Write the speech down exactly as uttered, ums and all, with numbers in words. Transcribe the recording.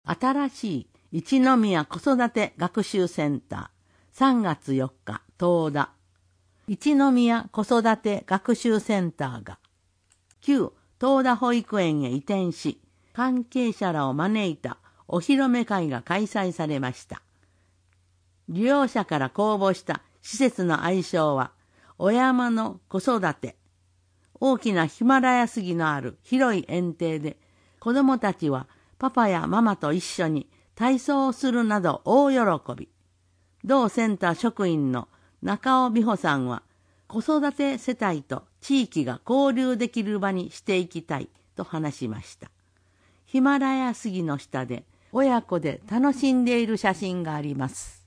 新しい一宮子育て学習センターさんがつよっか東田一宮子育て学習センターが旧東田保育園へ移転し、関係者らを招いたお披露目会が開催されました。利用者から公募した施設の愛称はお山の子育て。大きなヒマラヤ杉のある広い園庭で、子どもたちはパパやママと一緒に体操をするなど大喜び。同センター職員の中尾美穂さんは、子育て世帯と地域が交流できる場にしていきたいと話しました。ヒマラヤ杉の下で親子で楽しんでいる写真があります。